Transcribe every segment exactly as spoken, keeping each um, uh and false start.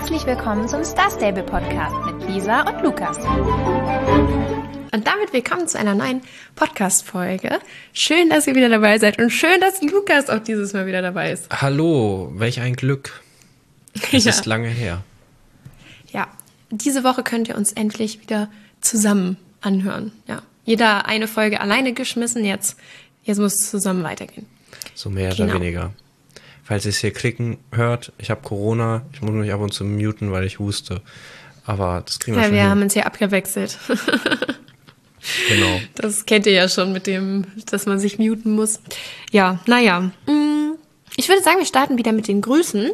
Herzlich willkommen zum Star Stable Podcast mit Lisa und Lukas. Und damit willkommen zu einer neuen Podcast-Folge. Schön, dass ihr wieder dabei seid und schön, dass Lukas auch dieses Mal wieder dabei ist. Hallo, welch ein Glück. Es ja. ist lange her. Ja, diese Woche könnt ihr uns endlich wieder zusammen anhören. Ja, jeder eine Folge alleine geschmissen, jetzt, jetzt muss es zusammen weitergehen. So mehr genau. oder weniger. Falls ihr es hier klicken hört, ich habe Corona, ich muss mich ab und zu muten, weil ich huste. Aber das kriegen wir ja, schon wir hin. haben uns hier abgewechselt. Genau. Das kennt ihr ja schon mit dem, dass man sich muten muss. Ja, naja. Ich würde sagen, wir starten wieder mit den Grüßen.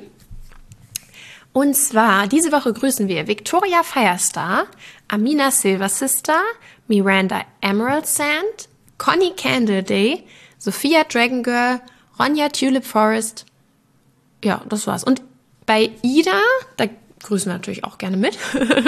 Und zwar, diese Woche grüßen wir Victoria Firestar, Amina Silver Sister, Miranda Emerald Sand, Connie Candle Day, Sophia Dragon Girl, Ronja Tulip Forest. Ja, das war's. Und bei Ida, da grüßen wir natürlich auch gerne mit.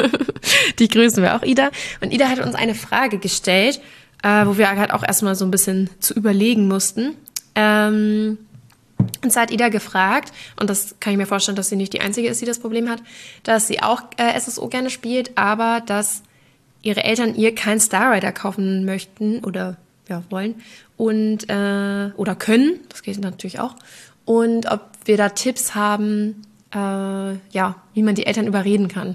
Die grüßen wir auch, Ida. Und Ida hat uns eine Frage gestellt, äh, wo wir halt auch erstmal so ein bisschen zu überlegen mussten. Ähm, und zwar hat Ida gefragt, und das kann ich mir vorstellen, dass sie nicht die Einzige ist, die das Problem hat, dass sie auch äh, S S O gerne spielt, aber dass ihre Eltern ihr keinen Star Rider kaufen möchten oder ja, wollen und äh, oder können, das geht natürlich auch. Und ob wir da Tipps haben, äh, ja, wie man die Eltern überreden kann.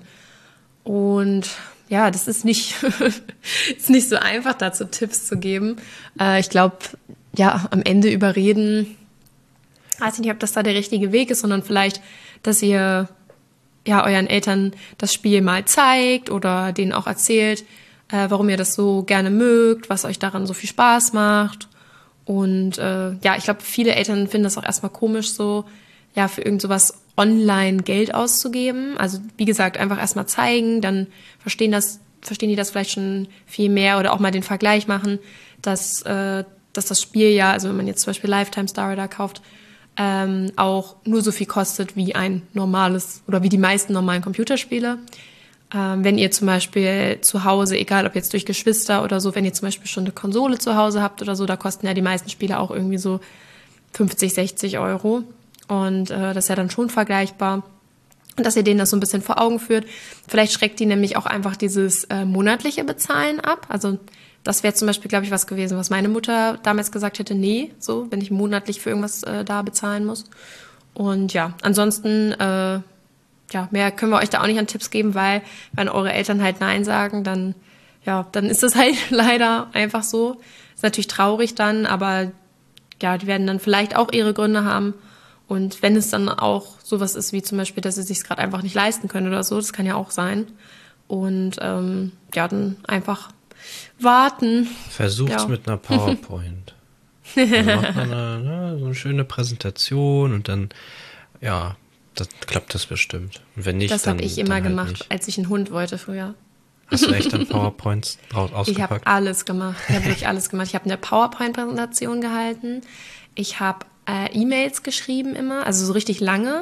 Und ja, das ist nicht, ist nicht so einfach, dazu Tipps zu geben. Äh, ich glaube, ja, am Ende überreden, weiß ich nicht, ob das da der richtige Weg ist, sondern vielleicht, dass ihr ja euren Eltern das Spiel mal zeigt oder denen auch erzählt, äh, warum ihr das so gerne mögt, was euch daran so viel Spaß macht. Und äh, ja, ich glaube, viele Eltern finden das auch erstmal komisch, so ja für irgend sowas online Geld auszugeben. Also wie gesagt, einfach erstmal zeigen, dann verstehen das, verstehen die das vielleicht schon viel mehr oder auch mal den Vergleich machen, dass, äh, dass das Spiel ja, also wenn man jetzt zum Beispiel Lifetime Star Rider kauft, ähm, auch nur so viel kostet wie ein normales oder wie die meisten normalen Computerspiele. Ähm, wenn ihr zum Beispiel zu Hause, egal ob jetzt durch Geschwister oder so, wenn ihr zum Beispiel schon eine Konsole zu Hause habt oder so, da kosten ja die meisten Spiele auch irgendwie so fünfzig, sechzig Euro. Und äh, das ist ja dann schon vergleichbar. Und dass ihr denen das so ein bisschen vor Augen führt. Vielleicht schreckt die nämlich auch einfach dieses äh, monatliche Bezahlen ab. Also das wäre zum Beispiel, glaube ich, was gewesen, was meine Mutter damals gesagt hätte, nee, so, wenn ich monatlich für irgendwas äh, da bezahlen muss. Und ja, ansonsten äh, ja, mehr können wir euch da auch nicht an Tipps geben, weil wenn eure Eltern halt Nein sagen, dann, ja, dann ist das halt leider einfach so. Ist natürlich traurig dann, aber ja, die werden dann vielleicht auch ihre Gründe haben. Und wenn es dann auch sowas ist wie zum Beispiel, dass sie sich gerade einfach nicht leisten können oder so, das kann ja auch sein. Und ähm, ja, dann einfach warten. Versucht's ja. mit einer PowerPoint. Dann macht man eine, ne, so eine schöne Präsentation und dann, ja, das klappt das bestimmt. Und wenn nicht, das dann habe ich immer dann halt gemacht, nicht. als ich einen Hund wollte früher. Hast du echt dann PowerPoints draus ausgepackt? Ich habe alles gemacht. Ich habe wirklich alles gemacht. Ich habe eine PowerPoint-Präsentation gehalten. Ich habe äh, E-Mails geschrieben immer, also so richtig lange.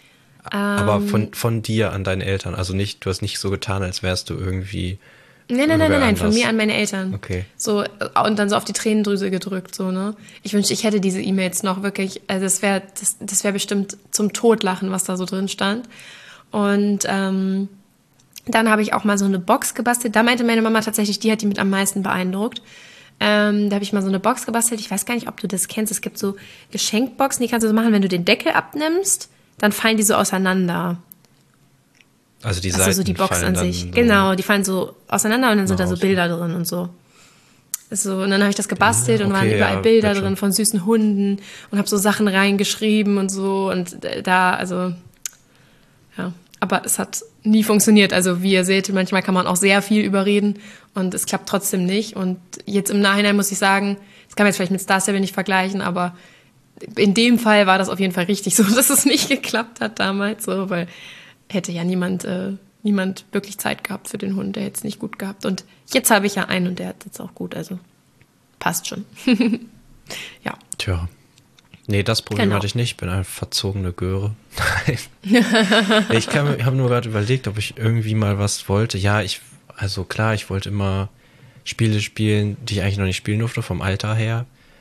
Aber ähm, von, von dir an deine Eltern, also nicht, du hast nicht so getan, als wärst du irgendwie Nein, nein, nein, nein, nein, von anders. mir an meine Eltern. Okay. So, und dann so auf die Tränendrüse gedrückt, so, ne? Ich wünschte, ich hätte diese E-Mails noch wirklich, also das wäre das, das wär bestimmt zum Totlachen, was da so drin stand. Und ähm, dann habe ich auch mal so eine Box gebastelt. Da meinte meine Mama tatsächlich, die hat die mit am meisten beeindruckt. Ähm, da habe ich mal so eine Box gebastelt. Ich weiß gar nicht, ob du das kennst. Es gibt so Geschenkboxen, die kannst du so machen, wenn du den Deckel abnimmst, dann fallen die so auseinander. Also die Also Seiten so die Box fallen an sich. dann so Genau, die fallen so auseinander und dann sind da so raus. Bilder drin und so. So, und dann habe ich das gebastelt Ja, und waren okay, überall ja, Bilder wird schon. drin von süßen Hunden und habe so Sachen reingeschrieben und so. Und da, also, ja. Aber es hat nie funktioniert. Also wie ihr seht, manchmal kann man auch sehr viel überreden und es klappt trotzdem nicht. Und jetzt im Nachhinein muss ich sagen, das kann man jetzt vielleicht mit Star Stable nicht vergleichen, aber in dem Fall war das auf jeden Fall richtig so, dass es nicht geklappt hat damals, so, weil hätte ja niemand, äh, niemand wirklich Zeit gehabt für den Hund, der hätte es nicht gut gehabt. Und jetzt habe ich ja einen und der hat jetzt auch gut, also passt schon. Ja. Tja. Nee, das Problem Genau. hatte ich nicht. Ich bin eine verzogene Göre. Nein. Ich habe nur gerade überlegt, ob ich irgendwie mal was wollte. Ja, ich, also klar, ich wollte immer Spiele spielen, die ich eigentlich noch nicht spielen durfte, vom Alter her.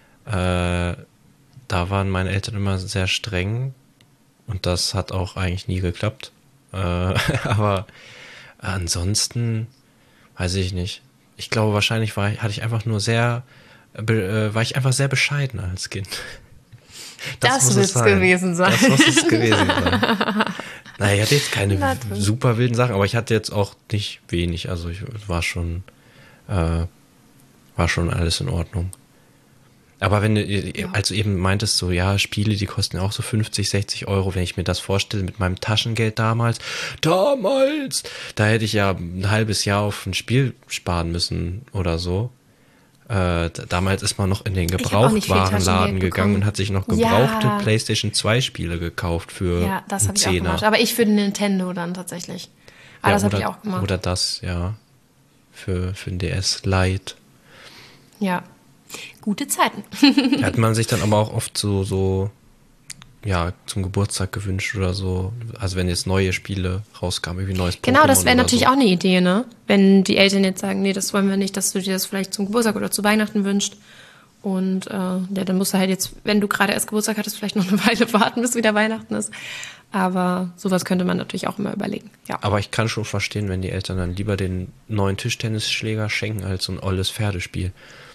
Äh, da waren meine Eltern immer sehr streng und das hat auch eigentlich nie geklappt. Äh, aber ansonsten weiß ich nicht. Ich glaube, wahrscheinlich war, hatte ich einfach nur sehr, äh, war ich einfach sehr bescheiden als Kind. Das, das wird es gewesen sein. Das muss es gewesen sein. Naja, ich hatte jetzt keine super wilden Sachen, aber ich hatte jetzt auch nicht wenig. Also ich war schon, äh, war schon alles in Ordnung. Aber wenn du, ja. als du eben meintest, so, ja, Spiele, die kosten auch so fünfzig, sechzig Euro, wenn ich mir das vorstelle mit meinem Taschengeld damals, damals, da hätte ich ja ein halbes Jahr auf ein Spiel sparen müssen oder so. Äh, damals ist man noch in den Gebrauchtwarenladen gegangen und hat sich noch gebrauchte ja. PlayStation zwei Spiele gekauft für ja, das habe ich auch gemacht. Aber ich für den Nintendo dann tatsächlich. Aber ja, das habe oder, ich auch gemacht. Oder das, ja, für, für den D S Lite. Ja, gute Zeiten. Hat man sich dann aber auch oft so, so, ja, zum Geburtstag gewünscht oder so. Also wenn jetzt neue Spiele rauskamen, irgendwie neues Pokémon. Genau, das wäre natürlich so. Auch eine Idee, ne? Wenn die Eltern jetzt sagen, nee, das wollen wir nicht, dass du dir das vielleicht zum Geburtstag oder zu Weihnachten wünschst. Und äh, ja, dann musst du halt jetzt, wenn du gerade erst Geburtstag hattest, vielleicht noch eine Weile warten, bis wieder Weihnachten ist. Aber sowas könnte man natürlich auch immer überlegen. Ja. Aber ich kann schon verstehen, wenn die Eltern dann lieber den neuen Tischtennisschläger schenken als so ein olles Pferdespiel.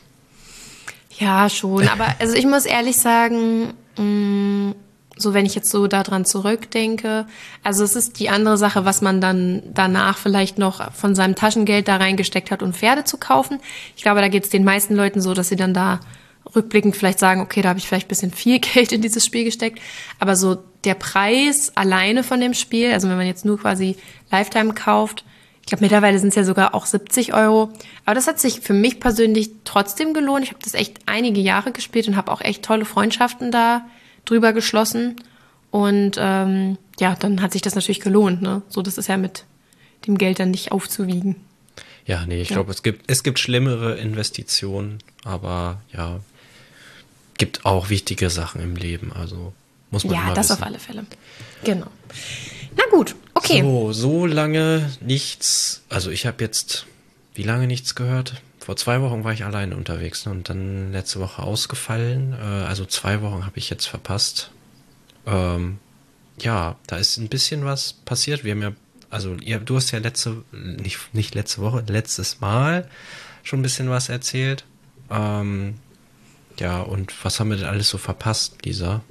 Ja, schon. Aber also ich muss ehrlich sagen, mh, so wenn ich jetzt so daran zurückdenke, also es ist die andere Sache, was man dann danach vielleicht noch von seinem Taschengeld da reingesteckt hat, um Pferde zu kaufen. Ich glaube, da geht es den meisten Leuten so, dass sie dann da rückblickend vielleicht sagen, okay, da habe ich vielleicht ein bisschen viel Geld in dieses Spiel gesteckt. Aber so der Preis alleine von dem Spiel, also wenn man jetzt nur quasi Lifetime kauft, ich glaube, mittlerweile sind es ja sogar auch siebzig Euro. Aber das hat sich für mich persönlich trotzdem gelohnt. Ich habe das echt einige Jahre gespielt und habe auch echt tolle Freundschaften da drüber geschlossen. Und ähm, ja, dann hat sich das natürlich gelohnt. Ne? So, das ist ja mit dem Geld dann nicht aufzuwiegen. Ja, nee, ich ja. glaube, es gibt, es gibt schlimmere Investitionen. Aber ja, gibt auch wichtige Sachen im Leben. Also muss man ja, immer das wissen. Auf alle Fälle. Genau. Na gut, okay. So, so lange nichts. Also ich habe jetzt, wie lange nichts gehört? Vor zwei Wochen war ich alleine unterwegs, ne? Und dann letzte Woche ausgefallen. Äh, also zwei Wochen habe ich jetzt verpasst. Ähm, ja, da ist ein bisschen was passiert. Wir haben ja, also ihr, du hast ja letzte, nicht, nicht letzte Woche, letztes Mal schon ein bisschen was erzählt. Ähm, ja, und was haben wir denn alles so verpasst, Lisa?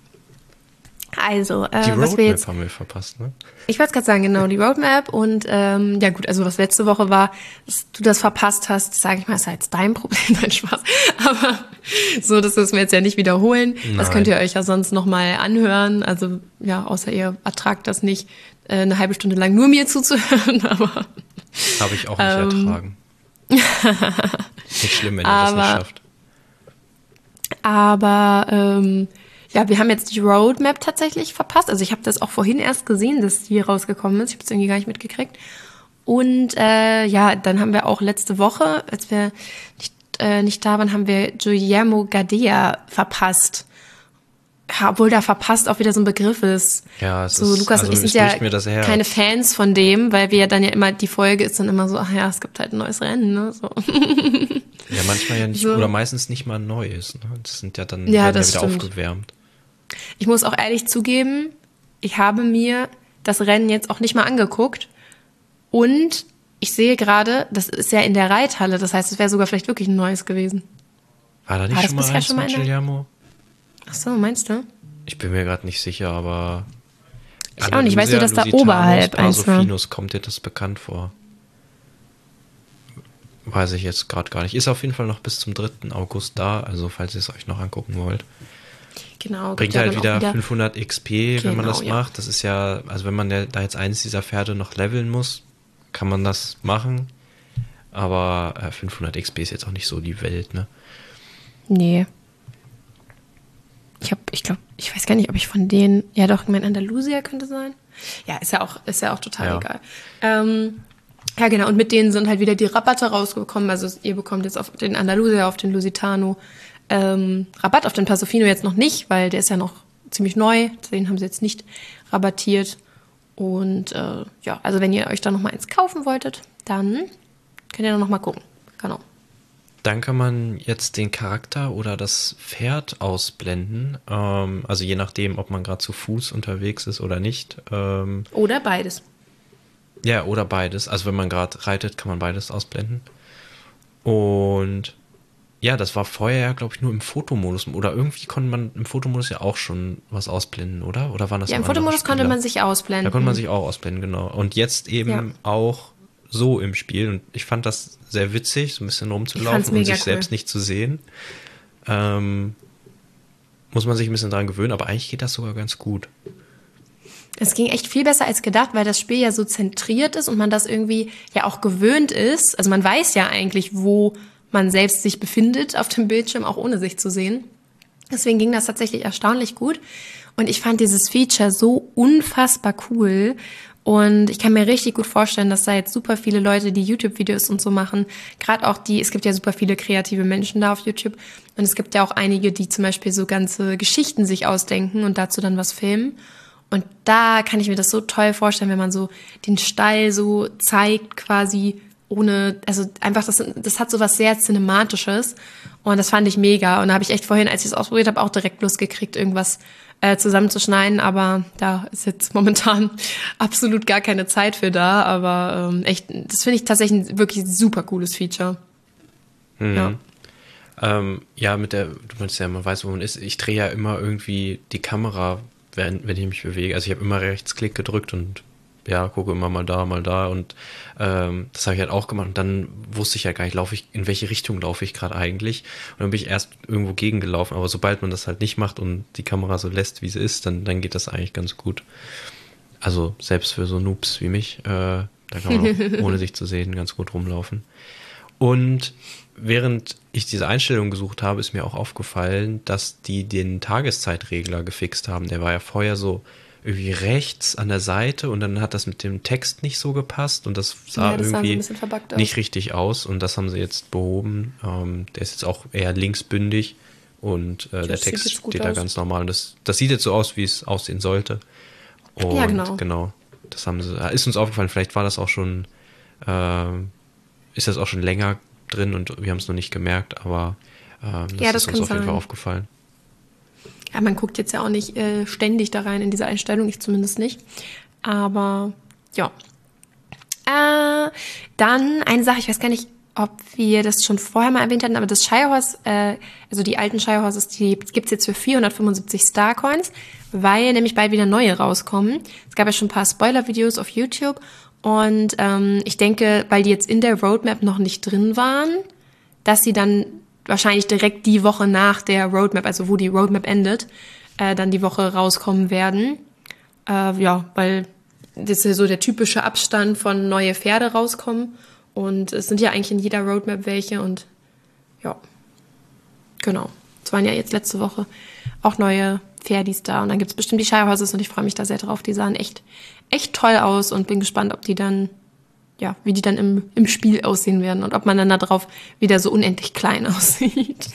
Also, äh, die was Roadmap wir jetzt, haben wir verpasst, ne? Ich wollte es gerade sagen, genau, die Roadmap und ähm, ja gut, also was letzte Woche war, dass du das verpasst hast, sage ich mal, ist halt dein Problem, nein, Spaß. Aber so, das müssen wir jetzt ja nicht wiederholen. Nein. Das könnt ihr euch ja sonst nochmal anhören. Also ja, außer ihr ertragt das nicht, äh, eine halbe Stunde lang nur mir zuzuhören. Aber habe ich auch nicht ähm, ertragen. Nicht schlimm, wenn ihr aber, das nicht schafft. Aber ähm, ja, wir haben jetzt die Roadmap tatsächlich verpasst. Also ich habe das auch vorhin erst gesehen, dass die rausgekommen ist. Ich habe es irgendwie gar nicht mitgekriegt. Und äh, ja, dann haben wir auch letzte Woche, als wir nicht, äh, nicht da waren, haben wir Guillermo Gadea verpasst. Ja, obwohl da verpasst auch wieder so ein Begriff ist. Ja, es so, ist, Lukas also und ich sind ja mir das her. keine Fans von dem, weil wir ja dann ja immer, die Folge ist dann immer so, ach ja, es gibt halt ein neues Rennen, ne? So. Ja, manchmal ja nicht, so. Oder meistens nicht mal neu ist. Ne? Das sind ja dann ja, werden das ja wieder stimmt. aufgewärmt. Ich muss auch ehrlich zugeben, ich habe mir das Rennen jetzt auch nicht mal angeguckt. Und ich sehe gerade, das ist ja in der Reithalle, das heißt, es wäre sogar vielleicht wirklich ein neues gewesen. War da nicht War schon mal eins mit Guillermo? Ach so, meinst du? Ich bin mir gerade nicht sicher, aber... Ich auch nicht. Weißt du, dass da oberhalb eins war? Parsophinos, kommt dir das bekannt vor? Weiß ich jetzt gerade gar nicht. Ist auf jeden Fall noch bis zum dritten August da, also falls ihr es euch noch angucken wollt. Genau. Bringt halt wieder, wieder fünfhundert X P, genau, wenn man das ja. macht. Das ist ja, also wenn man da jetzt eines dieser Pferde noch leveln muss, kann man das machen. Aber äh, fünfhundert X P ist jetzt auch nicht so die Welt, ne? Nee. Ich hab, ich glaube, ich weiß gar nicht, ob ich von denen, ja doch, mein Andalusia könnte sein. Ja, ist ja auch, ist ja auch total ja. egal. Ähm, ja, genau, und mit denen sind halt wieder die Rabatte rausgekommen. Also ihr bekommt jetzt auf den Andalusia, auf den Lusitano ähm, Rabatt, auf den Parsofino jetzt noch nicht, weil der ist ja noch ziemlich neu. Den haben sie jetzt nicht rabattiert. Und äh, ja, also wenn ihr euch da noch mal eins kaufen wolltet, dann könnt ihr noch mal gucken. Genau. dann kann man jetzt den Charakter oder das Pferd ausblenden. Ähm, also je nachdem, ob man gerade zu Fuß unterwegs ist oder nicht. Ähm, Oder beides. ja, oder beides. Also wenn man gerade reitet, kann man beides ausblenden. Und ja, das war vorher ja, glaube ich, nur im Fotomodus. Oder irgendwie konnte man im Fotomodus ja auch schon was ausblenden, oder? Oder waren das Ja, im noch andere Fotomodus konnte Spieler? man sich ausblenden. Da konnte man sich auch ausblenden, genau. Und jetzt eben Ja. auch so im Spiel. Und ich fand das sehr witzig, so ein bisschen Ich fand's rumzulaufen und mega sich cool. selbst nicht zu sehen. Ähm, muss man sich ein bisschen dran gewöhnen, aber eigentlich geht das sogar ganz gut. Es ging echt viel besser als gedacht, weil das Spiel ja so zentriert ist und man das irgendwie ja auch gewöhnt ist. Also man weiß ja eigentlich, wo man selbst sich befindet auf dem Bildschirm, auch ohne sich zu sehen. Deswegen ging das tatsächlich erstaunlich gut. Und ich fand dieses Feature so unfassbar cool. Und ich kann mir richtig gut vorstellen, dass da jetzt super viele Leute, die YouTube-Videos und so machen, gerade auch die, es gibt ja super viele kreative Menschen da auf YouTube. Und es gibt ja auch einige, die zum Beispiel so ganze Geschichten sich ausdenken und dazu dann was filmen. Und da kann ich mir das so toll vorstellen, wenn man so den Stall so zeigt, quasi ohne, also einfach, das, das hat so was sehr Cinematisches. Und das fand ich mega. Und da habe ich echt vorhin, als ich es ausprobiert habe, auch direkt Lust gekriegt, irgendwas äh, zusammenzuschneiden. Aber da ist jetzt momentan absolut gar keine Zeit für da. Aber ähm, echt, das finde ich tatsächlich ein wirklich super cooles Feature. Mhm. Ja. Ähm, ja, mit der, du meinst ja, man weiß, wo man ist. Ich drehe ja immer irgendwie die Kamera, wenn, wenn ich mich bewege. Also ich habe immer Rechtsklick gedrückt und ja, gucke immer mal da, mal da und ähm, das habe ich halt auch gemacht und dann wusste ich ja gar nicht, laufe ich, in welche Richtung laufe ich gerade eigentlich und dann bin ich erst irgendwo gegengelaufen, aber sobald man das halt nicht macht und die Kamera so lässt, wie sie ist, dann, dann geht das eigentlich ganz gut. Also selbst für so Noobs wie mich, äh, da kann man auch, ohne sich zu sehen, ganz gut rumlaufen. Und während ich diese Einstellung gesucht habe, ist mir auch aufgefallen, dass die den Tageszeitregler gefixt haben. Der war ja vorher so irgendwie rechts an der Seite und dann hat das mit dem Text nicht so gepasst und das sah Ja, das sah so ein irgendwie bisschen verbuggt aus. nicht richtig aus und das haben sie jetzt behoben. Ähm, der ist jetzt auch eher linksbündig und äh, der Das sieht Text jetzt gut steht da aus. ganz normal. Und das, das sieht jetzt so aus, wie es aussehen sollte. Und Ja, genau. genau. Das haben sie, ist uns aufgefallen, vielleicht war das auch schon, ähm, ist das auch schon länger drin und wir haben es noch nicht gemerkt, aber ähm, das, Ja, das ist uns kann auf jeden sein. Fall aufgefallen. Ja, man guckt jetzt ja auch nicht äh, ständig da rein in diese Einstellung, ich zumindest nicht. Aber ja. Äh, dann eine Sache, ich weiß gar nicht, ob wir das schon vorher mal erwähnt hatten, aber das Shirehorse, äh, also die alten Shirehorses, die gibt's jetzt für vierhundertfünfundsiebzig Starcoins, weil nämlich bald wieder neue rauskommen. Es gab ja schon ein paar Spoiler-Videos auf YouTube und ähm, ich denke, weil die jetzt in der Roadmap noch nicht drin waren, dass sie dann wahrscheinlich direkt die Woche nach der Roadmap, also wo die Roadmap endet, äh, dann die Woche rauskommen werden. Äh, ja, weil das ist ja so der typische Abstand von neue Pferde rauskommen. Und es sind ja eigentlich in jeder Roadmap welche. Und ja, genau. Es waren ja jetzt letzte Woche auch neue Pferdis da. Und dann gibt es bestimmt die Shirehorses und ich freue mich da sehr drauf. Die sahen echt, echt toll aus und bin gespannt, ob die dann ja, wie die dann im, im Spiel aussehen werden und ob man dann da drauf wieder so unendlich klein aussieht.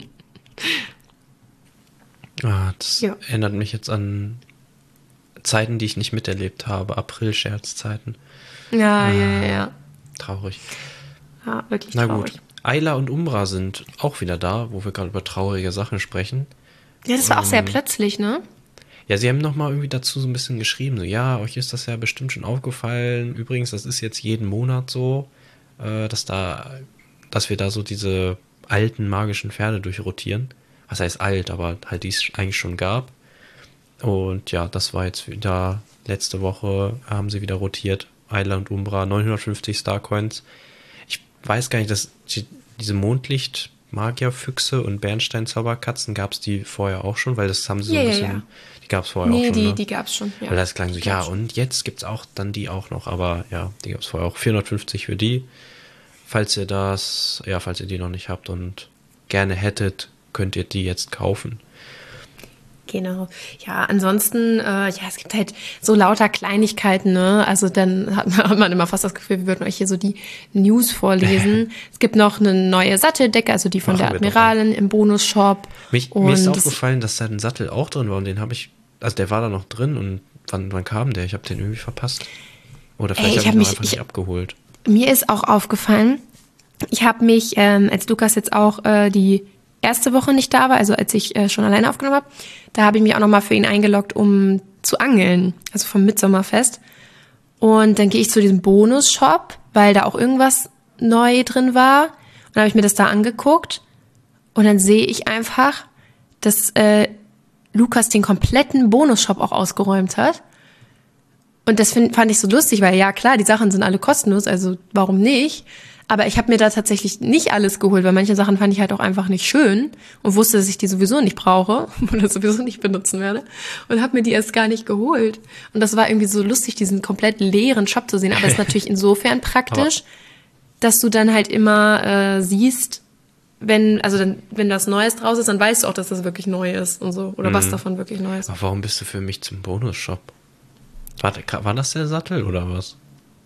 Ah, das Ja. erinnert mich jetzt an Zeiten, die ich nicht miterlebt habe. April-Scherzzeiten. Ja, ja, ja, ja. Traurig. Ja, wirklich Na traurig. gut. Ayla und Umbra sind auch wieder da, wo wir gerade über traurige Sachen sprechen. Ja, das war auch sehr Ähm, plötzlich, ne? Ja, sie haben nochmal irgendwie dazu so ein bisschen geschrieben, so, ja, euch ist das ja bestimmt schon aufgefallen. Übrigens, das ist jetzt jeden Monat so, äh, dass da, dass wir da so diese alten magischen Pferde durchrotieren. Was heißt alt, aber halt die es eigentlich schon gab. Und ja, das war jetzt wieder, letzte Woche haben sie wieder rotiert. Ayla und Umbra, neunhundertfünfzig Starcoins. Ich weiß gar nicht, dass die, diese Mondlicht-Magierfüchse und Bernstein-Zauberkatzen gab es die vorher auch schon, weil das haben sie so Ja, ein ja, bisschen, ja. die gab es vorher auch Nee, schon, die, ne? die gab's schon. Ja. Weil das klang so, Die ja, gab's schon. und jetzt gibt's auch dann die auch noch, aber ja, die gab's vorher auch. vierhundertfünfzig für die. Falls ihr das, ja, falls ihr die noch nicht habt und gerne hättet, könnt ihr die jetzt kaufen. Genau. Ja, ansonsten, äh, ja, es gibt halt so lauter Kleinigkeiten, ne? Also dann hat man, hat man immer fast das Gefühl, wir würden euch hier so die News vorlesen. Es gibt noch eine neue Satteldecke, also die von Machen der wir doch Admiralin im Bonus-Shop. Mich, Und mir ist das- aufgefallen, dass da ein Sattel auch drin war und den habe ich, also der war da noch drin und wann, wann kam der? Ich habe den irgendwie verpasst. Oder Ey, vielleicht ich habe ich hab ihn mich- einfach ich- nicht abgeholt. Mir ist auch aufgefallen, ich habe mich, ähm, als Lukas jetzt auch äh, die erste Woche nicht da war, also als ich äh, schon alleine aufgenommen habe, da habe ich mich auch nochmal für ihn eingeloggt, um zu angeln, also vom Mitsommerfest. Und dann gehe ich zu diesem Bonus-Shop, weil da auch irgendwas neu drin war. Und dann habe ich mir das da angeguckt. Und dann sehe ich einfach, dass äh, Lukas den kompletten Bonus-Shop auch ausgeräumt hat. Und das find, fand ich so lustig, weil ja klar, die Sachen sind alle kostenlos, also warum nicht? Aber ich habe mir da tatsächlich nicht alles geholt, weil manche Sachen fand ich halt auch einfach nicht schön und wusste, dass ich die sowieso nicht brauche oder sowieso nicht benutzen werde und habe mir die erst gar nicht geholt. Und das war irgendwie so lustig, diesen komplett leeren Shop zu sehen. Aber es ist natürlich insofern praktisch, dass du dann halt immer äh, siehst, wenn, also dann, wenn das Neues draus ist, dann weißt du auch, dass das wirklich neu ist und so. Oder mhm. was davon wirklich neu ist. Aber warum bist du für mich zum Bonus-Shop? War, war das der Sattel oder was?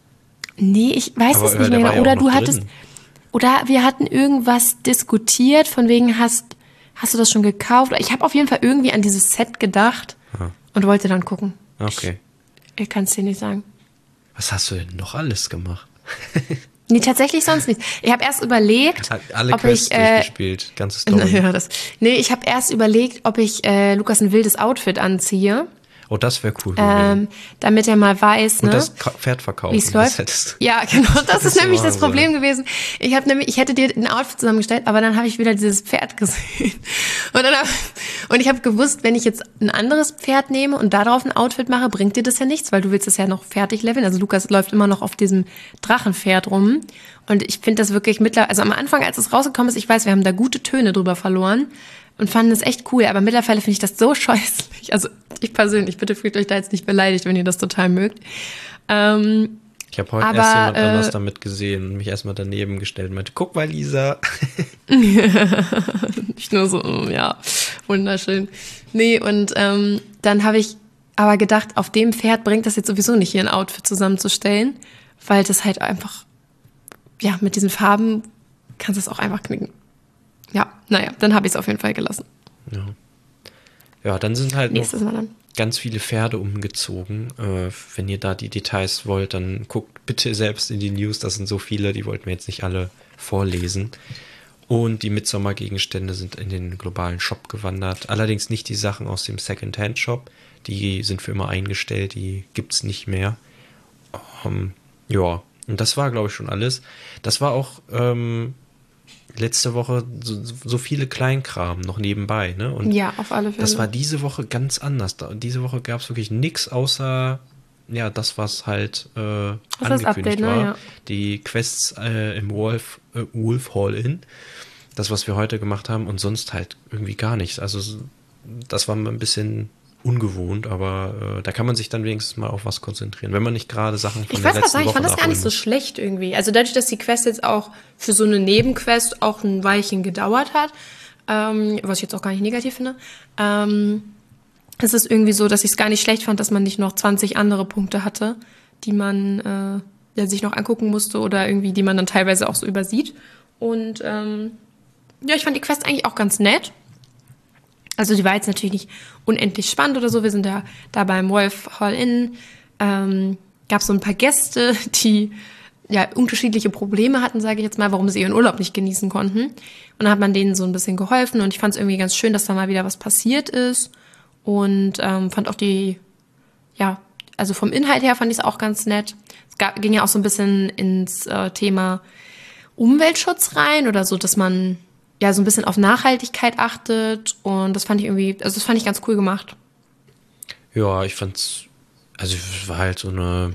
Nee, ich weiß Aber es nicht mehr der war genau. ja Oder auch noch du hattest, drin. oder wir hatten irgendwas diskutiert, von wegen hast, hast du das schon gekauft? Ich habe auf jeden Fall irgendwie an dieses Set gedacht Ah. und wollte dann gucken. Okay. Ich, ich kann es dir nicht sagen. Was hast du denn noch alles gemacht? Nee, tatsächlich sonst nicht. Ich habe erst überlegt, Alle ob Quests ich, äh, durchgespielt, ganze Story. ja, das, nee, ich habe erst überlegt, ob ich äh, Lukas ein wildes Outfit anziehe, Oh, das wäre cool gewesen. ähm, damit er mal weiß, Und ne, das Ka- Pferd verkaufen. wie es das läuft. hättest du- Ja, genau, das, Das ist ist nämlich das Wahnsinn. Problem gewesen. Ich habe nämlich, ich hätte dir ein Outfit zusammengestellt, aber dann habe ich wieder dieses Pferd gesehen. Und dann hab, und ich habe gewusst, wenn ich jetzt ein anderes Pferd nehme und darauf ein Outfit mache, bringt dir das ja nichts, weil du willst es ja noch fertig leveln. Also Lukas läuft immer noch auf diesem Drachenpferd rum. Und ich finde das wirklich mittlerweile, also am Anfang, als es rausgekommen ist, ich weiß, wir haben da gute Töne drüber verloren und fanden es echt cool. Aber mittlerweile finde ich das so scheußlich. Also ich persönlich, bitte fühlt euch da jetzt nicht beleidigt, wenn ihr das total mögt. Ähm, Ich habe heute Aber, erst jemand äh, anders damit gesehen und mich erstmal daneben gestellt und meinte, guck mal, Lisa. Nicht nur so, mm, ja, wunderschön. Nee, und ähm, dann habe ich aber gedacht, auf dem Pferd bringt das jetzt sowieso nicht, hier ein Outfit zusammenzustellen, weil das halt einfach, ja, mit diesen Farben kannst du es auch einfach knicken. Ja, naja, dann habe ich es auf jeden Fall gelassen. Ja. Ja, dann sind halt noch Nächstes Mal dann. ganz viele Pferde umgezogen. Äh, wenn ihr da die Details wollt, dann guckt bitte selbst in die News. Das sind so viele, die wollten wir jetzt nicht alle vorlesen. Und die Midsommar-Gegenstände sind in den globalen Shop gewandert. Allerdings nicht die Sachen aus dem Second-Hand-Shop. Die sind für immer eingestellt, die gibt's nicht mehr. Ähm, ja, und das war, glaube ich, schon alles. Das war auch ähm, letzte Woche so, so viele Kleinkram noch nebenbei, ne? Und Ja, auf alle Fälle. das war diese Woche ganz anders. Da- Diese Woche gab es wirklich nichts außer ja das, was halt äh, das angekündigt Update, ne? war. Ja. Die Quests äh, im Wolf, äh, Wolf Hall Inn. Das, was wir heute gemacht haben und sonst halt irgendwie gar nichts. Also s- das war mal ein bisschen ungewohnt, aber äh, da kann man sich dann wenigstens mal auf was konzentrieren, wenn man nicht gerade Sachen von Ich der weiß was letzten sagen, ich Woche fand das gar nicht so nachholen muss. schlecht irgendwie. Also dadurch, dass die Quest jetzt auch für so eine Nebenquest auch ein Weilchen gedauert hat, ähm, was ich jetzt auch gar nicht negativ finde, ähm, es ist irgendwie so, dass ich es gar nicht schlecht fand, dass man nicht noch zwanzig andere Punkte hatte, die man äh, ja, sich noch angucken musste oder irgendwie, die man dann teilweise auch so übersieht. Und ähm, ja, ich fand die Quest eigentlich auch ganz nett. Also die war jetzt natürlich nicht unendlich spannend oder so. Wir sind da, da beim Wolf Hall Inn. Ähm, gab so ein paar Gäste, die ja unterschiedliche Probleme hatten, sage ich jetzt mal, warum sie ihren Urlaub nicht genießen konnten. Und dann hat man denen so ein bisschen geholfen. Und ich fand es irgendwie ganz schön, dass da mal wieder was passiert ist. Und ähm, fand auch die, ja, also vom Inhalt her fand ich es auch ganz nett. Es gab, ging ja auch so ein bisschen ins äh, Thema Umweltschutz rein oder so, dass man ja so ein bisschen auf Nachhaltigkeit achtet und das fand ich irgendwie, also das fand ich ganz cool gemacht. Ja, ich fand's, also es war halt so eine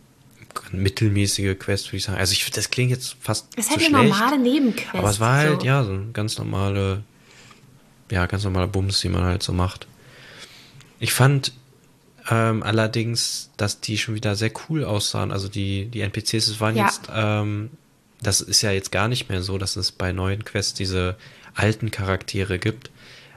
mittelmäßige Quest, würde ich sagen. Also ich, das klingt jetzt fast Es ist zu halt schlecht, eine normale Nebenquest. aber es war halt, so. ja, so ein ganz normale, ja, ganz normaler Bums, die man halt so macht. Ich fand ähm, allerdings, dass die schon wieder sehr cool aussahen. Also die, die N P Cs, es waren Ja. jetzt, ähm, das ist ja jetzt gar nicht mehr so, dass es bei neuen Quests diese alten Charaktere gibt.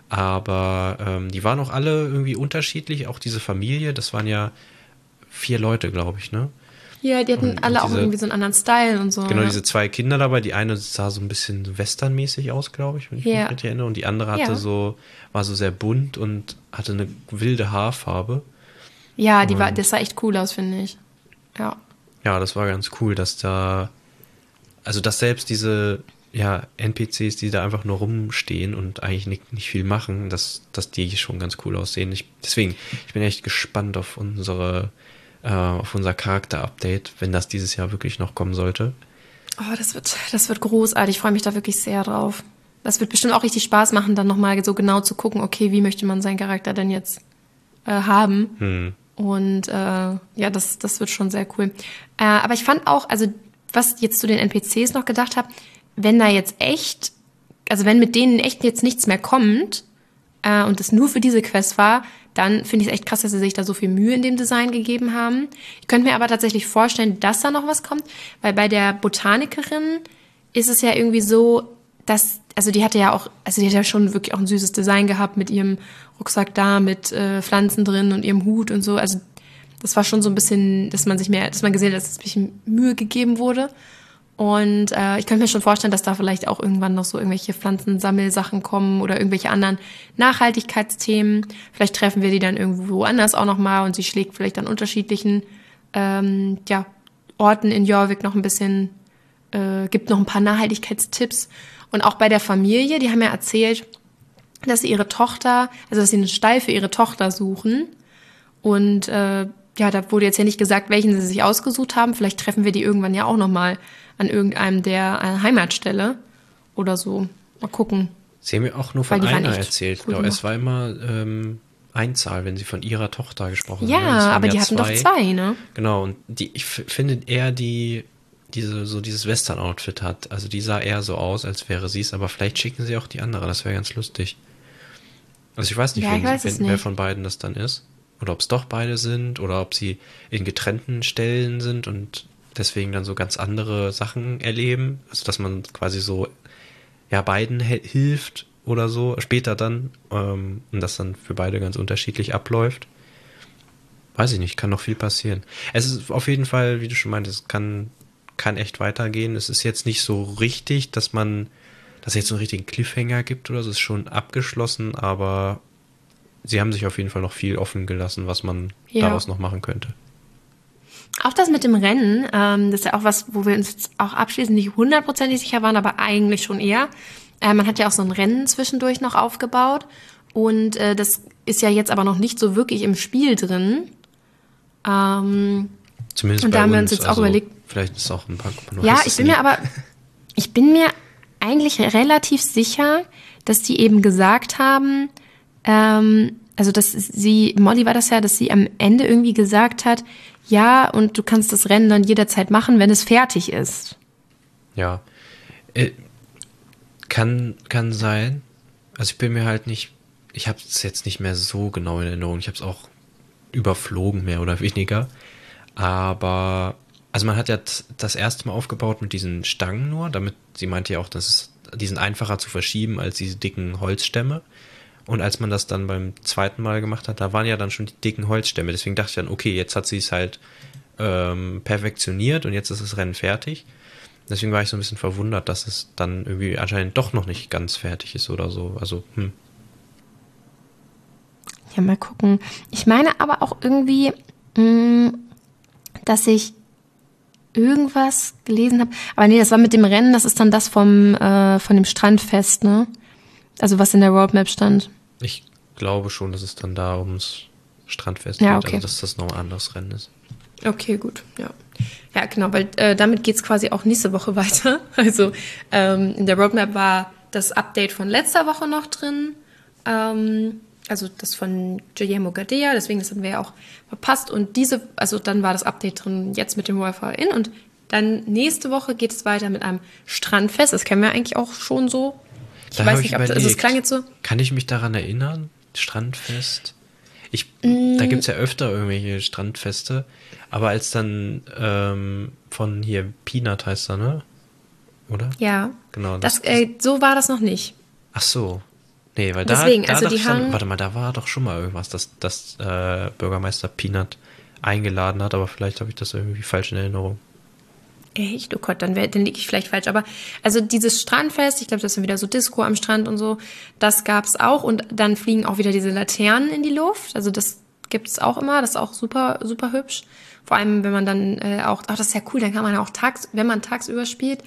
Aber ähm, die waren auch alle irgendwie unterschiedlich. Auch diese Familie, das waren ja vier Leute, glaube ich, ne? Ja, die hatten Und- alle und auch diese- irgendwie so einen anderen Style und so. Genau, ja. diese zwei Kinder dabei. Die eine sah so ein bisschen westernmäßig aus, glaube ich, wenn ich Ja. mich richtig erinnere. Und die andere hatte Ja. so, war so sehr bunt und hatte eine wilde Haarfarbe. Ja, die war, das sah echt cool aus, finde ich. Ja. Ja, das war ganz cool, dass da also dass selbst diese ja, N P Cs, die da einfach nur rumstehen und eigentlich nicht, nicht viel machen, dass, dass die schon ganz cool aussehen. Ich, deswegen, ich bin echt gespannt auf unsere, äh, auf unser Charakter-Update, wenn das dieses Jahr wirklich noch kommen sollte. Oh, das wird, das wird großartig. Ich freue mich da wirklich sehr drauf. Das wird bestimmt auch richtig Spaß machen, dann nochmal so genau zu gucken, okay, wie möchte man seinen Charakter denn jetzt äh, haben? Hm. Und äh, ja, das, das wird schon sehr cool. Äh, aber ich fand auch, also was jetzt zu den N P Cs noch gedacht habe, wenn da jetzt echt, also wenn mit denen echt jetzt nichts mehr kommt äh, und es nur für diese Quest war, dann finde ich es echt krass, dass sie sich da so viel Mühe in dem Design gegeben haben. Ich könnte mir aber tatsächlich vorstellen, dass da noch was kommt, weil bei der Botanikerin ist es ja irgendwie so, dass, also die hatte ja auch, also die hat ja schon wirklich auch ein süßes Design gehabt mit ihrem Rucksack da, mit äh, Pflanzen drin und ihrem Hut und so. Also das war schon so ein bisschen, dass man sich mehr, dass man gesehen hat, dass es ein bisschen Mühe gegeben wurde. Und äh, ich könnte mir schon vorstellen, dass da vielleicht auch irgendwann noch so irgendwelche Pflanzensammelsachen kommen oder irgendwelche anderen Nachhaltigkeitsthemen. Vielleicht treffen wir die dann irgendwo anders auch nochmal und sie schlägt vielleicht an unterschiedlichen ähm, ja, Orten in Jorvik noch ein bisschen, äh, gibt noch ein paar Nachhaltigkeitstipps. Und auch bei der Familie, die haben ja erzählt, dass sie ihre Tochter, also dass sie einen Stall für ihre Tochter suchen. Und äh, ja, da wurde jetzt ja nicht gesagt, welchen sie sich ausgesucht haben. Vielleicht treffen wir die irgendwann ja auch nochmal an irgendeinem der Heimatstelle oder so. Mal gucken. Sie haben mir auch nur von einer erzählt. Genau, es war immer ähm, Einzahl, wenn sie von ihrer Tochter gesprochen ja, haben. Ja, aber die hatten zwei. doch zwei, ne? Genau, und die, ich f- finde eher die, diese, so dieses Western-Outfit hat. Also die sah eher so aus, als wäre sie es, aber vielleicht schicken sie auch die andere, das wäre ganz lustig. Also ich weiß nicht, ja, wen ich weiß sie finden, nicht. wer von beiden das dann ist. Oder ob es doch beide sind oder ob sie in getrennten Stellen sind und deswegen dann so ganz andere Sachen erleben. Also dass man quasi so ja beiden he- hilft oder so später dann ähm, und das dann für beide ganz unterschiedlich abläuft. Weiß ich nicht, kann noch viel passieren. Es ist auf jeden Fall, wie du schon meintest, es kann, kann echt weitergehen. Es ist jetzt nicht so richtig, dass man, dass es jetzt so einen richtigen Cliffhanger gibt oder so. Es ist schon abgeschlossen, aber sie haben sich auf jeden Fall noch viel offen gelassen, was man ja. daraus noch machen könnte. Auch das mit dem Rennen, ähm, das ist ja auch was, wo wir uns jetzt auch abschließend nicht hundertprozentig sicher waren, aber eigentlich schon eher. Äh, man hat ja auch so ein Rennen zwischendurch noch aufgebaut und äh, das ist ja jetzt aber noch nicht so wirklich im Spiel drin. Ähm, Zumindest und bei da haben uns, wir uns jetzt also auch überlegt. Vielleicht ist es auch ein paar. Ja, ich bin nie. mir aber, ich bin mir eigentlich relativ sicher, dass die eben gesagt haben, ähm, also dass sie, Molly war das ja, dass sie am Ende irgendwie gesagt hat, ja, und du kannst das Rennen dann jederzeit machen, wenn es fertig ist. Ja, äh, kann, kann sein. Also ich bin mir halt nicht, ich habe es jetzt nicht mehr so genau in Erinnerung. Ich habe es auch überflogen, mehr oder weniger. Aber, also man hat ja t- das erste Mal aufgebaut mit diesen Stangen nur, damit, sie meinte ja auch, dass es, die sind einfacher zu verschieben als diese dicken Holzstämme. Und als man das dann beim zweiten Mal gemacht hat, da waren ja dann schon die dicken Holzstämme. Deswegen dachte ich dann, okay, jetzt hat sie es halt ähm, perfektioniert und jetzt ist das Rennen fertig. Deswegen war ich so ein bisschen verwundert, dass es dann irgendwie anscheinend doch noch nicht ganz fertig ist oder so. Also, hm. Ja, mal gucken. Ich meine aber auch irgendwie, mh, dass ich irgendwas gelesen habe. Aber nee, das war mit dem Rennen, das ist dann das vom äh, von dem Strandfest, ne? Also was in der Roadmap stand. Ich glaube schon, dass es dann da ums Strandfest ja, geht, okay. also dass das noch ein anderes Rennen ist. Okay, gut, ja. Ja, genau, weil äh, damit geht's quasi auch nächste Woche weiter. Also ähm, in der Roadmap war das Update von letzter Woche noch drin, ähm, also das von Guillermo Gadea, deswegen das hatten wir ja auch verpasst. Und diese, also dann war das Update drin jetzt mit dem Warfare In und dann nächste Woche geht es weiter mit einem Strandfest. Das kennen wir eigentlich auch schon so. Ich da weiß ich nicht, ob das, also es klang jetzt so. Kann ich mich daran erinnern? Strandfest? Ich, mm. Da gibt es ja öfter irgendwelche Strandfeste, aber als dann ähm, von hier Peanut heißt er, ne? Oder? Ja. Genau. Das, das, äh, so war das noch nicht. Ach so. Nee, weil da, Deswegen, da also dachte die ich dann, haben, warte mal, da war doch schon mal irgendwas, dass, dass äh, Bürgermeister Peanut eingeladen hat, aber vielleicht habe ich das irgendwie falsch in Erinnerung. Echt? Oh Gott, dann, wär, dann liege ich vielleicht falsch. Aber also dieses Strandfest, ich glaube, das ist wieder so Disco am Strand und so, das gab's auch. Und dann fliegen auch wieder diese Laternen in die Luft. Also das gibt's auch immer. Das ist auch super, super hübsch. Vor allem, wenn man dann äh, auch, ach, das ist ja cool, dann kann man auch tags, wenn man tagsüber spielt,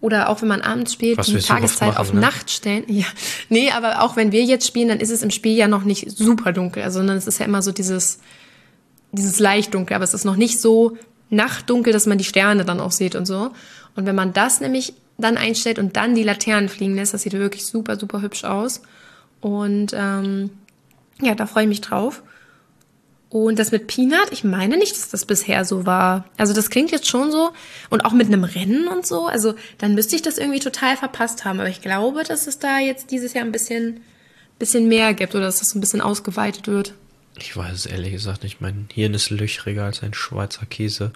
Oder auch wenn man abends spielt, Was die wir so oft Tageszeit machen, auf ne? Nacht stellen. Ja, nee, aber auch wenn wir jetzt spielen, dann ist es im Spiel ja noch nicht super dunkel, also, sondern es ist ja immer so dieses, dieses leicht dunkel, aber es ist noch nicht so nachtdunkel, dass man die Sterne dann auch sieht und so. Und wenn man das nämlich dann einstellt und dann die Laternen fliegen lässt, das sieht wirklich super, super hübsch aus. Und ähm, ja, da freue ich mich drauf. Und das mit Peanut, ich meine nicht, dass das bisher so war. Also das klingt jetzt schon so. Und auch mit einem Rennen und so. Also dann müsste ich das irgendwie total verpasst haben. Aber ich glaube, dass es da jetzt dieses Jahr ein bisschen, bisschen mehr gibt oder dass das ein bisschen ausgeweitet wird. Ich weiß es ehrlich gesagt nicht. Mein Hirn ist löchriger als ein Schweizer Käse.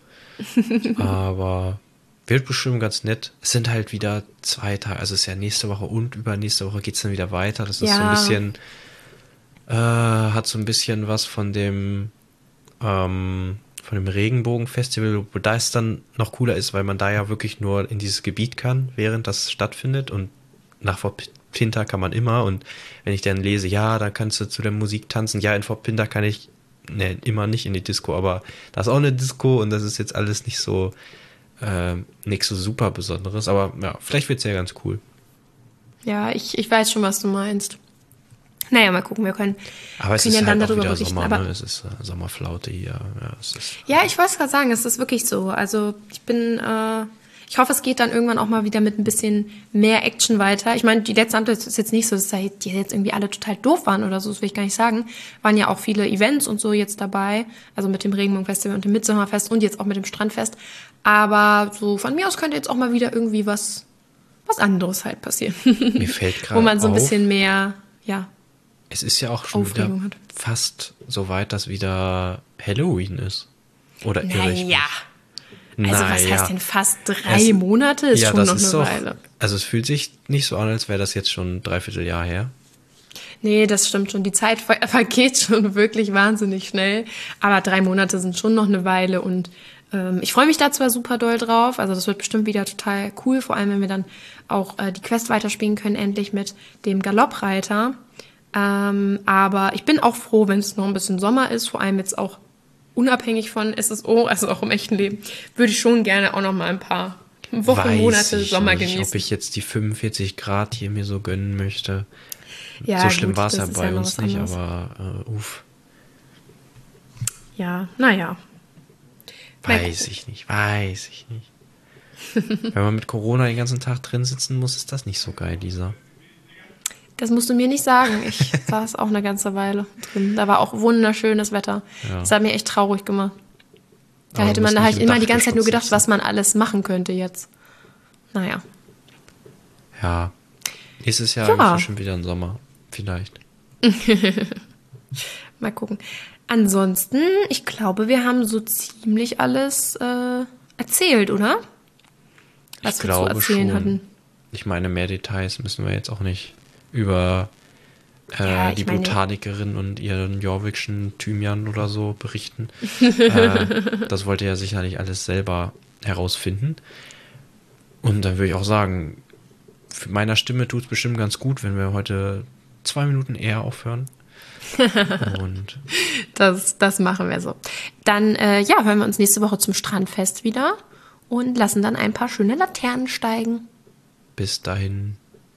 Aber wird bestimmt ganz nett. Es sind halt wieder zwei Tage. Also es ist ja nächste Woche und übernächste Woche geht es dann wieder weiter. Das ist Ja. so ein bisschen... Äh, hat so ein bisschen was von dem ähm, von dem Regenbogenfestival, wo da es dann noch cooler ist, weil man da ja wirklich nur in dieses Gebiet kann, während das stattfindet, und nach Fort Pinta kann man immer, und wenn ich dann lese, ja, dann kannst du zu der Musik tanzen, ja, in Fort Pinta kann ich ne, immer nicht in die Disco, aber da ist auch eine Disco und das ist jetzt alles nicht so äh, nichts so super Besonderes, aber ja, vielleicht wird es ja ganz cool. Ja, ich, ich weiß schon, was du meinst. Naja, mal gucken, wir können, Aber es können ist ja halt dann auch darüber wieder berichten. Sommer, Aber ne? Es ist äh, Sommerflaute hier. Ja, es ist, ja, ich wollte es gerade sagen, es ist wirklich so. Also ich bin, äh, ich hoffe, es geht dann irgendwann auch mal wieder mit ein bisschen mehr Action weiter. Ich meine, die letzte Amtszeit ist jetzt nicht so, dass da die jetzt irgendwie alle total doof waren oder so, das will ich gar nicht sagen. Waren ja auch viele Events und so jetzt dabei, also mit dem Regenbogenfestival und dem Mitsommerfest und jetzt auch mit dem Strandfest. Aber so von mir aus könnte jetzt auch mal wieder irgendwie was, was anderes halt passieren. Mir fällt gerade Wo man so ein auf, bisschen mehr, ja, es ist ja auch schon Aufregung wieder hat. fast so weit, dass wieder Halloween ist. Oder irre ich mich? naja. Also was Naja. heißt denn fast drei Es- Monate? Ist ja, schon das noch ist eine doch, Weile. Also es fühlt sich nicht so an, als wäre das jetzt schon ein Dreivierteljahr her. Nee, das stimmt schon. Die Zeit ver vergeht schon wirklich wahnsinnig schnell. Aber drei Monate sind schon noch eine Weile. Und ähm, ich freue mich da zwar super doll drauf. Also das wird bestimmt wieder total cool. Vor allem, wenn wir dann auch äh, die Quest weiterspielen können, endlich mit dem Galoppreiter. Ähm, aber ich bin auch froh, wenn es noch ein bisschen Sommer ist. Vor allem jetzt auch unabhängig von S S O, also auch im echten Leben, würde ich schon gerne auch noch mal ein paar Wochen, Weiß Monate ich Sommer nicht, genießen. ob ich jetzt die fünfundvierzig Grad hier mir so gönnen möchte. Ja, so schlimm gut, war es das ja ist bei ja noch uns was nicht, anderes. aber äh, uff, Ja, naja. Mal weiß ich nicht, weiß ich nicht. Wenn man mit Corona den ganzen Tag drin sitzen muss, ist das nicht so geil, Lisa. Das musst du mir nicht sagen. Ich saß auch eine ganze Weile drin. Da war auch wunderschönes Wetter. Ja. Das hat mir echt traurig gemacht. Da Aber hätte du man musst da nicht halt im immer die ganze Zeit nur Dachgeschoss gedacht, was man alles machen könnte jetzt. Naja. Ja, ist es ja, Ja. irgendwie schon wieder im Sommer, vielleicht. Mal gucken. Ansonsten, ich glaube, wir haben so ziemlich alles äh, erzählt, oder? Was Ich wir zu glaube erzählen schon. hatten. Ich meine, mehr Details müssen wir jetzt auch nicht über äh, Ja, ich die meine- Botanikerin und ihren Jorvikschen Thymian oder so berichten. äh, das wollte er sicherlich alles selber herausfinden. Und dann würde ich auch sagen, für meiner Stimme tut es bestimmt ganz gut, wenn wir heute zwei Minuten eher aufhören. Und Das, das machen wir so. Dann, äh, ja, hören wir uns nächste Woche zum Strandfest wieder und lassen dann ein paar schöne Laternen steigen. bis dahin.